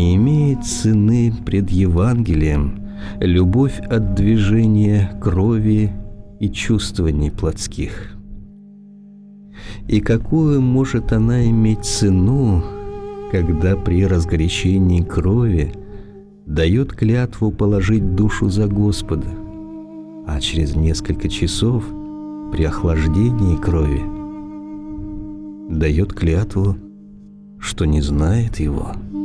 Не имеет цены пред Евангелием любовь от движения крови и чувствований плотских. И какую может она иметь цену, когда при разгорячении крови дает клятву положить душу за Господа, а через несколько часов при охлаждении крови дает клятву, что не знает Его?